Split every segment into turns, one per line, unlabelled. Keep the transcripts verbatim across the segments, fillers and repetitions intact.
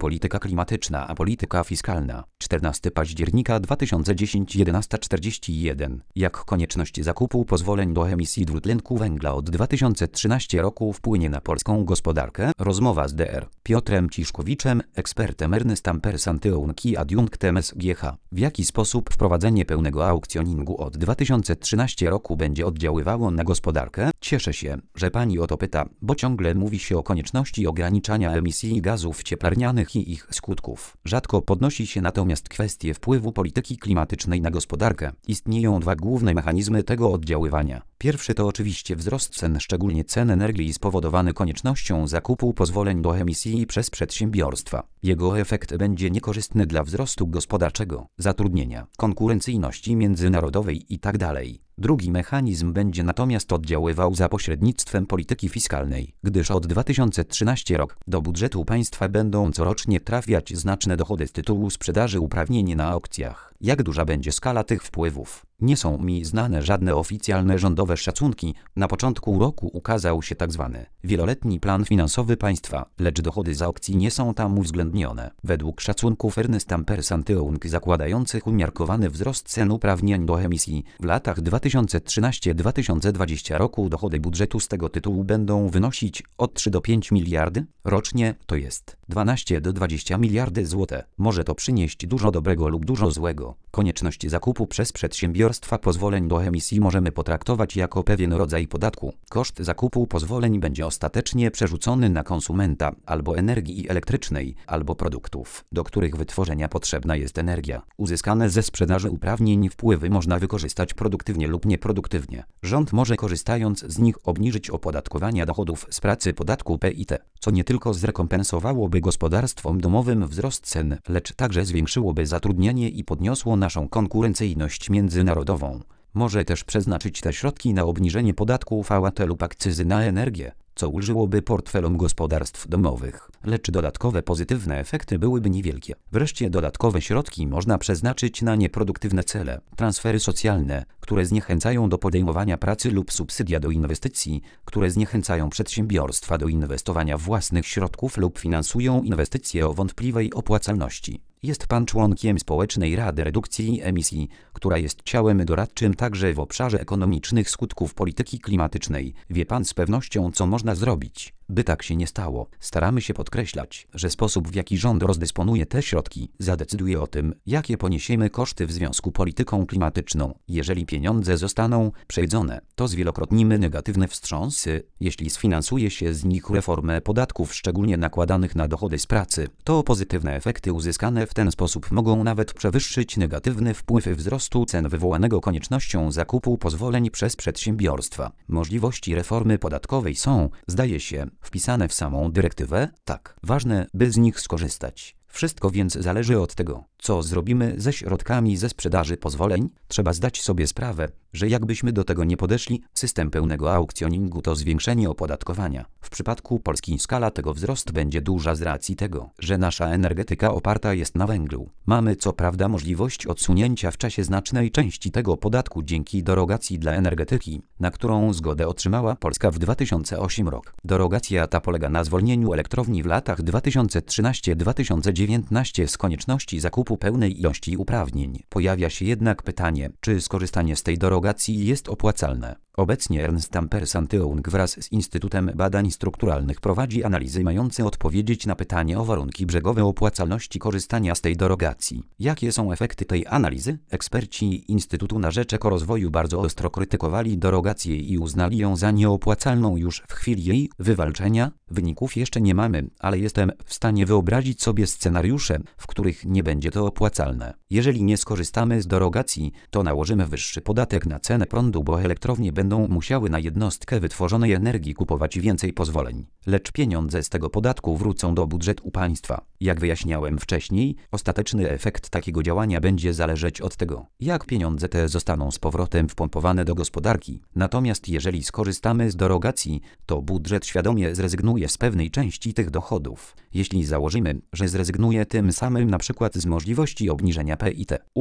Polityka klimatyczna a polityka fiskalna. czternastego października dwa tysiące dziesiątego jedenaście czterdzieści jeden. Jak konieczność zakupu pozwoleń do emisji dwutlenku węgla od dwa tysiące trzynastego roku wpłynie na polską gospodarkę? Rozmowa z D R Piotrem Ciszkowiczem, ekspertem Ernst Samper i adiunktem S G H. W jaki sposób wprowadzenie pełnego aukcjoningu od dwa tysiące trzynastego roku będzie oddziaływało na gospodarkę? Cieszę się, że pani o to pyta, bo ciągle mówi się o konieczności ograniczania emisji gazów cieplarnianych i ich skutków. Rzadko podnosi się natomiast kwestię wpływu polityki klimatycznej na gospodarkę. Istnieją dwa główne mechanizmy tego oddziaływania. Pierwszy to oczywiście wzrost cen, szczególnie cen energii spowodowany koniecznością zakupu pozwoleń do emisji przez przedsiębiorstwa. Jego efekt będzie niekorzystny dla wzrostu gospodarczego, zatrudnienia, konkurencyjności międzynarodowej itd. Drugi mechanizm będzie natomiast oddziaływał za pośrednictwem polityki fiskalnej, gdyż od dwa tysiące trzynastego roku do budżetu państwa będą corocznie trafiać znaczne dochody z tytułu sprzedaży uprawnień na aukcjach. Jak duża będzie skala tych wpływów? Nie są mi znane żadne oficjalne rządowe szacunki. Na początku roku ukazał się tzw. wieloletni plan finansowy państwa, lecz dochody z aukcji nie są tam uwzględnione. Według szacunków Ernst Samper zakładających umiarkowany wzrost cen uprawnień do emisji w latach dwa tysiące trzynastego do dwa tysiące dwudziestego roku dochody budżetu z tego tytułu będą wynosić od trzy do pięciu miliardy rocznie, to jest dwanaście do dwudziestu miliardy złotych. Może to przynieść dużo dobrego lub dużo złego. Konieczność zakupu przez przedsiębiorstwa pozwoleń do emisji możemy potraktować jako pewien rodzaj podatku. Koszt zakupu pozwoleń będzie ostatecznie przerzucony na konsumenta albo energii elektrycznej, albo produktów, do których wytworzenia potrzebna jest energia. Uzyskane ze sprzedaży uprawnień wpływy można wykorzystać produktywnie lub nieproduktywnie. Rząd może, korzystając z nich, obniżyć opodatkowania dochodów z pracy podatku P I T, co nie tylko zrekompensowałoby gospodarstwom domowym wzrost cen, lecz także zwiększyłoby zatrudnienie i podniosło naszą konkurencyjność międzynarodową. Może też przeznaczyć te środki na obniżenie podatku V A T lub akcyzy na energię, co ulżyłoby portfelom gospodarstw domowych, lecz dodatkowe pozytywne efekty byłyby niewielkie. Wreszcie dodatkowe środki można przeznaczyć na nieproduktywne cele, transfery socjalne, które zniechęcają do podejmowania pracy, lub subsydia do inwestycji, które zniechęcają przedsiębiorstwa do inwestowania własnych środków lub finansują inwestycje o wątpliwej opłacalności. Jest pan członkiem Społecznej Rady Redukcji Emisji, która jest ciałem doradczym także w obszarze ekonomicznych skutków polityki klimatycznej. Wie pan z pewnością, co można zrobić, by tak się nie stało. Staramy się podkreślać, że sposób, w jaki rząd rozdysponuje te środki, zadecyduje o tym, jakie poniesiemy koszty w związku z polityką klimatyczną. Jeżeli pieniądze zostaną przejedzone, to zwielokrotnimy negatywne wstrząsy. Jeśli sfinansuje się z nich reformę podatków, szczególnie nakładanych na dochody z pracy, to pozytywne efekty uzyskane w ten sposób mogą nawet przewyższyć negatywny wpływ wzrostu cen wywołanego koniecznością zakupu pozwoleń przez przedsiębiorstwa. Możliwości reformy podatkowej są, zdaje się, wpisane w samą dyrektywę? Tak. Ważne, by z nich skorzystać. Wszystko więc zależy od tego, co zrobimy ze środkami ze sprzedaży pozwoleń. Trzeba zdać sobie sprawę, że jakbyśmy do tego nie podeszli, system pełnego aukcjoningu to zwiększenie opodatkowania. W przypadku Polski skala tego wzrostu będzie duża z racji tego, że nasza energetyka oparta jest na węglu. Mamy co prawda możliwość odsunięcia w czasie znacznej części tego podatku dzięki derogacji dla energetyki, na którą zgodę otrzymała Polska w dwa tysiące ósmym roku. Derogacja ta polega na zwolnieniu elektrowni w latach dwa tysiące trzynastego do dwa tysiące dziewiętnastego z konieczności zakupu pełnej ilości uprawnień. Pojawia się jednak pytanie, czy skorzystanie z tej derogacji jest opłacalne. Obecnie Ernst Samper wraz z Instytutem Badań Strukturalnych prowadzi analizy mające odpowiedzieć na pytanie o warunki brzegowe opłacalności korzystania z tej derogacji. Jakie są efekty tej analizy? Eksperci Instytutu na rzecz Ekorozwoju bardzo ostro krytykowali derogację i uznali ją za nieopłacalną już w chwili jej wywalczenia. Wyników jeszcze nie mamy, ale jestem w stanie wyobrazić sobie scenariusze, w których nie będzie to opłacalne. Jeżeli nie skorzystamy z derogacji, to nałożymy wyższy podatek na cenę prądu, bo elektrownie będą musiały na jednostkę wytworzonej energii kupować więcej pozwoleń. Lecz pieniądze z tego podatku wrócą do budżetu państwa. Jak wyjaśniałem wcześniej, ostateczny efekt takiego działania będzie zależeć od tego, jak pieniądze te zostaną z powrotem wpompowane do gospodarki. Natomiast jeżeli skorzystamy z derogacji, to budżet świadomie zrezygnuje z pewnej części tych dochodów. Jeśli założymy, że zrezygnuje tym samym na przykład z możliwości obniżenia P I T U,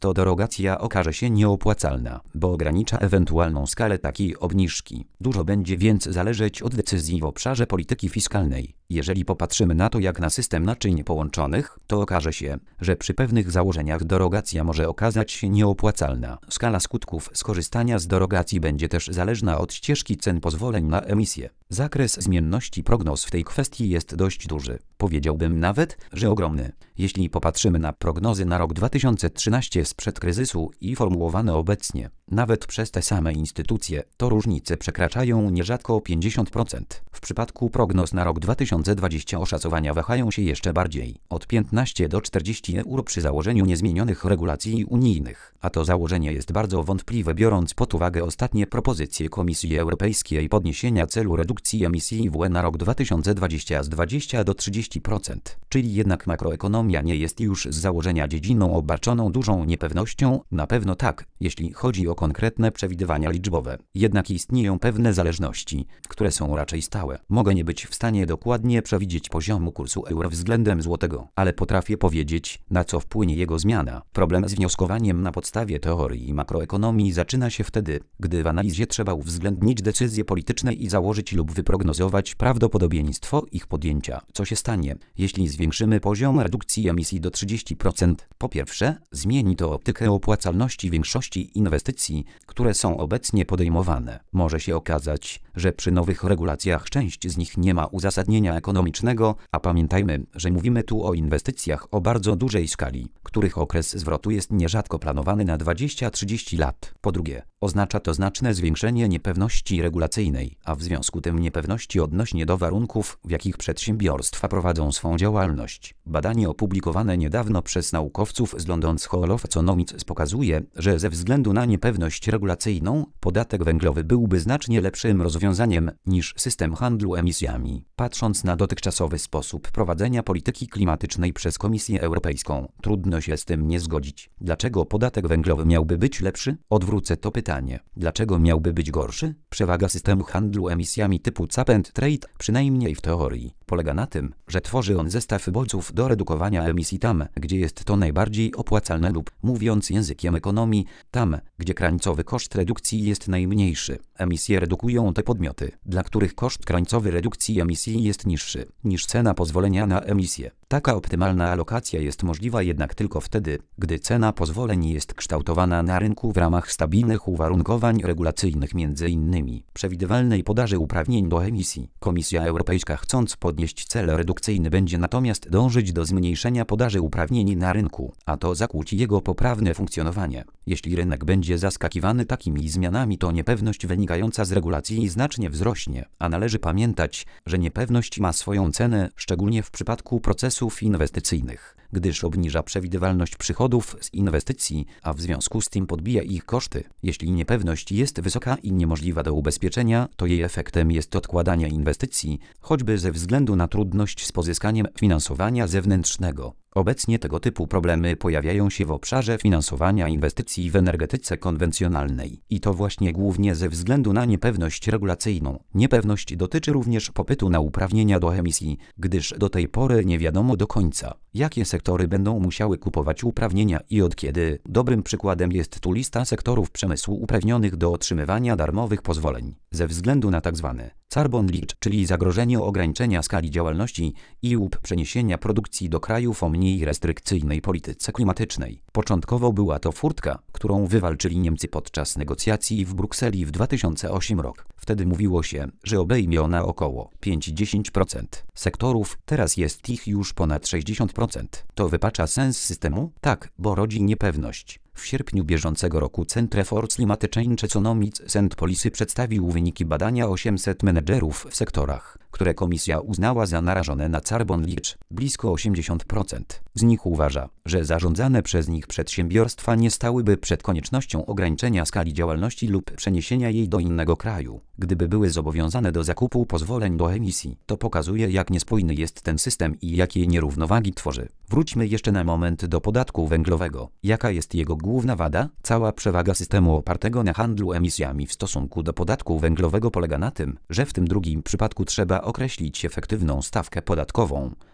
to derogacja okaże się nieopłacalna, bo ogranicza ewentualną skalę takiej obniżki. Dużo będzie więc zależeć od decyzji w obszarze polityki fiskalnej. Jeżeli popatrzymy na to jak na system naczyń połączonych, to okaże się, że przy pewnych założeniach derogacja może okazać się nieopłacalna. Skala skutków skorzystania z derogacji będzie też zależna od ścieżki cen pozwoleń na emisję. Zakres zmienności prognoz w tej kwestii jest dość duży. Powiedziałbym nawet, że ogromny. Jeśli popatrzymy na prognozy na rok dwa tysiące trzynasty sprzed kryzysu i formułowane obecnie, nawet przez te same instytucje, to różnice przekraczają nierzadko pięćdziesiąt procent. W przypadku prognoz na rok dwa tysiące dwudziesty oszacowania wahają się jeszcze bardziej, od piętnastu do czterdziestu euro przy założeniu niezmienionych regulacji unijnych, a to założenie jest bardzo wątpliwe biorąc pod uwagę ostatnie propozycje Komisji Europejskiej podniesienia celu redukcji emisji W E na rok dwa tysiące dwudziesty z dwudziestu do trzydziestu procent, czyli jednak makroekonomia nie jest już z założenia dziedziną obarczoną dużą niepewnością, na pewno tak, jeśli chodzi o konkretne przewidywania liczbowe. Jednak istnieją pewne zależności, które są raczej stałe. Mogę nie być w stanie dokładnie przewidzieć poziomu kursu euro względem złotego, ale potrafię powiedzieć, na co wpłynie jego zmiana. Problem z wnioskowaniem na podstawie teorii makroekonomii zaczyna się wtedy, gdy w analizie trzeba uwzględnić decyzje polityczne i założyć lub wyprognozować prawdopodobieństwo ich podjęcia. Co się stanie, jeśli zwiększymy poziom redukcji emisji do trzydziestu procent? Po pierwsze, zmieni to optykę opłacalności większości inwestycji, które są obecnie podejmowane. Może się okazać, że przy nowych regulacjach część z nich nie ma uzasadnienia ekonomicznego, a pamiętajmy, że mówimy tu o inwestycjach o bardzo dużej skali, których okres zwrotu jest nierzadko planowany na dwadzieścia do trzydziestu lat. Po drugie, oznacza to znaczne zwiększenie niepewności regulacyjnej, a w związku z tym niepewności odnośnie do warunków, w jakich przedsiębiorstwa prowadzą swą działalność. Badanie opublikowane niedawno przez naukowców z London School of Economics pokazuje, że ze względu na niepewność regulacyjną podatek węglowy byłby znacznie lepszym rozwiązaniem niż system handlu emisjami. Patrząc na dotychczasowy sposób prowadzenia polityki klimatycznej przez Komisję Europejską, trudno się z tym nie zgodzić. Dlaczego podatek węglowy miałby być lepszy? Odwrócę to pytanie. Dlaczego miałby być gorszy? Przewaga systemu handlu emisjami typu cap and trade, przynajmniej w teorii, polega na tym, że tworzy on zestaw bodźców do redukowania emisji tam, gdzie jest to najbardziej opłacalne lub, mówiąc językiem ekonomii, tam, gdzie krańcowy koszt redukcji jest najmniejszy. Emisje redukują te podmioty, dla których koszt krańcowy redukcji emisji jest niższy niż cena pozwolenia na emisję. Taka optymalna alokacja jest możliwa jednak tylko wtedy, gdy cena pozwoleń jest kształtowana na rynku w ramach stabilnych uwarunkowań regulacyjnych, między innymi przewidywalnej podaży uprawnień do emisji. Komisja Europejska, chcąc podnieść cel redukcyjny, będzie natomiast dążyć do zmniejszenia podaży uprawnień na rynku, a to zakłóci jego poprawne funkcjonowanie. Jeśli rynek będzie zaskakiwany takimi zmianami, to niepewność wynikająca z regulacji znacznie wzrośnie, a należy pamiętać, że niepewność ma swoją cenę, szczególnie w przypadku procesów inwestycyjnych, gdyż obniża przewidywalność przychodów z inwestycji, a w związku z tym podbija ich koszty. Jeśli niepewność jest wysoka i niemożliwa do ubezpieczenia, to jej efektem jest odkładanie inwestycji, choćby ze względu na trudność z pozyskaniem finansowania zewnętrznego. Obecnie tego typu problemy pojawiają się w obszarze finansowania inwestycji w energetyce konwencjonalnej i to właśnie głównie ze względu na niepewność regulacyjną. Niepewność dotyczy również popytu na uprawnienia do emisji, gdyż do tej pory nie wiadomo do końca, jakie sektory będą musiały kupować uprawnienia i od kiedy. Dobrym przykładem jest tu lista sektorów przemysłu uprawnionych do otrzymywania darmowych pozwoleń. Ze względu na tzw. carbon leakage, czyli zagrożenie ograniczenia skali działalności i lub przeniesienia produkcji do krajów o mniej restrykcyjnej polityce klimatycznej. Początkowo była to furtka, którą wywalczyli Niemcy podczas negocjacji w Brukseli w dwa tysiące ósmym roku. Wtedy mówiło się, że obejmie ona około pięć do dziesięciu procent sektorów, teraz jest ich już ponad sześćdziesiąt procent. To wypacza sens systemu? Tak, bo rodzi niepewność. W sierpniu bieżącego roku Centre for Climate Change Economics and Policy przedstawił wyniki badania osiemset menedżerów w sektorach, które komisja uznała za narażone na carbon leakage, blisko osiemdziesiąt procent. Z nich uważa, że zarządzane przez nich przedsiębiorstwa nie stałyby przed koniecznością ograniczenia skali działalności lub przeniesienia jej do innego kraju, gdyby były zobowiązane do zakupu pozwoleń do emisji. To pokazuje, jak niespójny jest ten system i jakie nierównowagi tworzy. Wróćmy jeszcze na moment do podatku węglowego. Jaka jest jego główna wada? Cała przewaga systemu opartego na handlu emisjami w stosunku do podatku węglowego polega na tym, że w tym drugim przypadku trzeba określić efektywną stawkę podatkową,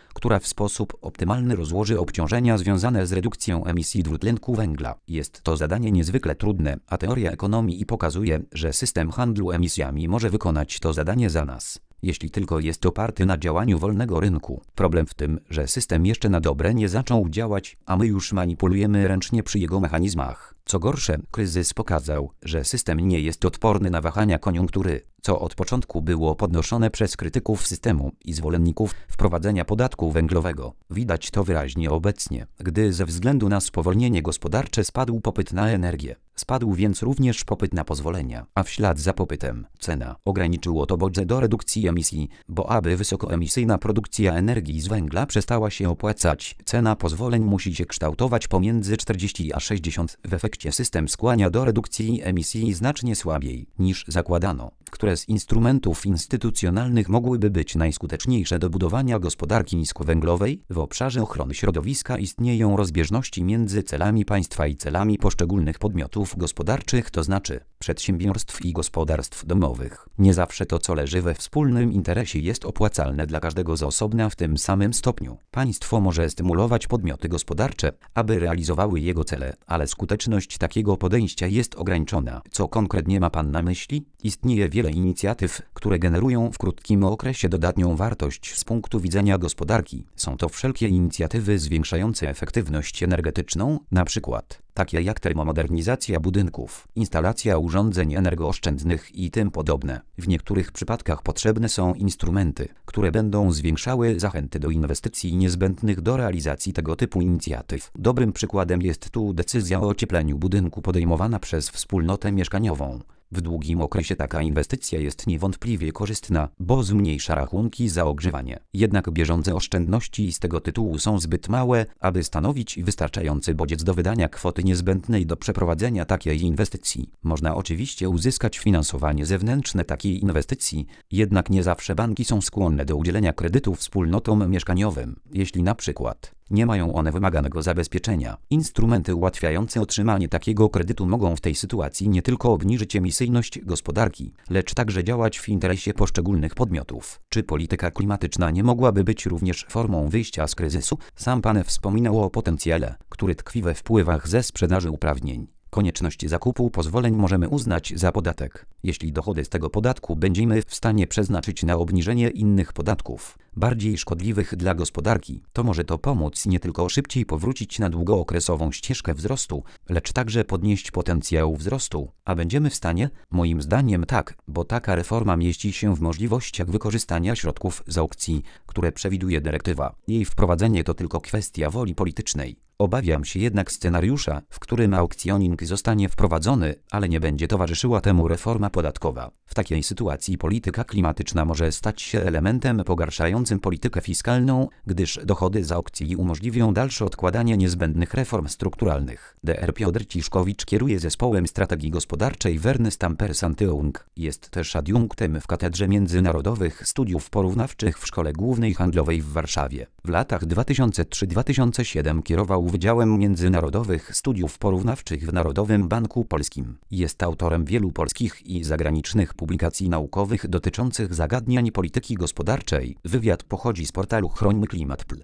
która w sposób optymalny rozłoży obciążenia związane z redukcją emisji dwutlenku węgla. Jest to zadanie niezwykle trudne, a teoria ekonomii pokazuje, że system handlu emisjami może wykonać to zadanie za nas, jeśli tylko jest oparty na działaniu wolnego rynku. Problem w tym, że system jeszcze na dobre nie zaczął działać, a my już manipulujemy ręcznie przy jego mechanizmach. Co gorsze, kryzys pokazał, że system nie jest odporny na wahania koniunktury, co od początku było podnoszone przez krytyków systemu i zwolenników wprowadzenia podatku węglowego. Widać to wyraźnie obecnie, gdy ze względu na spowolnienie gospodarcze spadł popyt na energię. Spadł więc również popyt na pozwolenia, a w ślad za popytem cena. Ograniczyło to bodźce do redukcji emisji, bo aby wysokoemisyjna produkcja energii z węgla przestała się opłacać, cena pozwoleń musi się kształtować pomiędzy czterdzieści a sześćdziesiąt. W efekcie system skłania do redukcji emisji znacznie słabiej niż zakładano. Które z instrumentów instytucjonalnych mogłyby być najskuteczniejsze do budowania gospodarki niskowęglowej? W obszarze ochrony środowiska istnieją rozbieżności między celami państwa i celami poszczególnych podmiotów gospodarczych, to znaczy przedsiębiorstw i gospodarstw domowych. Nie zawsze to, co leży we wspólnym interesie, jest opłacalne dla każdego z osobna w tym samym stopniu. Państwo może stymulować podmioty gospodarcze, aby realizowały jego cele, ale skuteczność takiego podejścia jest ograniczona. Co konkretnie ma Pan na myśli? Istnieje wiele inicjatyw, które generują w krótkim okresie dodatnią wartość z punktu widzenia gospodarki. Są to wszelkie inicjatywy zwiększające efektywność energetyczną, na przykład takie jak termomodernizacja budynków, instalacja urządzeń energooszczędnych i tym podobne. W niektórych przypadkach potrzebne są instrumenty, które będą zwiększały zachęty do inwestycji niezbędnych do realizacji tego typu inicjatyw. Dobrym przykładem jest tu decyzja o ociepleniu budynku podejmowana przez wspólnotę mieszkaniową. W długim okresie taka inwestycja jest niewątpliwie korzystna, bo zmniejsza rachunki za ogrzewanie. Jednak bieżące oszczędności z tego tytułu są zbyt małe, aby stanowić wystarczający bodziec do wydania kwoty niezbędnej do przeprowadzenia takiej inwestycji. Można oczywiście uzyskać finansowanie zewnętrzne takiej inwestycji, jednak nie zawsze banki są skłonne do udzielenia kredytu wspólnotom mieszkaniowym, jeśli na przykład nie mają one wymaganego zabezpieczenia. Instrumenty ułatwiające otrzymanie takiego kredytu mogą w tej sytuacji nie tylko obniżyć emisyjność gospodarki, lecz także działać w interesie poszczególnych podmiotów. Czy polityka klimatyczna nie mogłaby być również formą wyjścia z kryzysu? Sam Pan wspominał o potencjale, który tkwi we wpływach ze sprzedaży uprawnień. Konieczność zakupu pozwoleń możemy uznać za podatek. Jeśli dochody z tego podatku będziemy w stanie przeznaczyć na obniżenie innych podatków, bardziej szkodliwych dla gospodarki, to może to pomóc nie tylko szybciej powrócić na długookresową ścieżkę wzrostu, lecz także podnieść potencjał wzrostu. A będziemy w stanie? Moim zdaniem tak, bo taka reforma mieści się w możliwościach wykorzystania środków z aukcji, które przewiduje dyrektywa. Jej wprowadzenie to tylko kwestia woli politycznej. Obawiam się jednak scenariusza, w którym aukcjoning zostanie wprowadzony, ale nie będzie towarzyszyła temu reforma podatkowa. W takiej sytuacji polityka klimatyczna może stać się elementem pogarszającym politykę fiskalną, gdyż dochody z aukcji umożliwią dalsze odkładanie niezbędnych reform strukturalnych. Dr Piotr Ciszkowicz kieruje zespołem strategii gospodarczej Wernes Tampersantyung. Jest też adiunktem w Katedrze Międzynarodowych Studiów Porównawczych w Szkole Głównej Handlowej w Warszawie. W latach dwa tysiące trzeci do dwa tysiące siódmego kierował Wydziałem Międzynarodowych Studiów Porównawczych w Narodowym Banku Polskim. Jest autorem wielu polskich i zagranicznych publikacji naukowych dotyczących zagadnień polityki gospodarczej. Wywiad pochodzi z portalu chrońmy klimat kropka pl.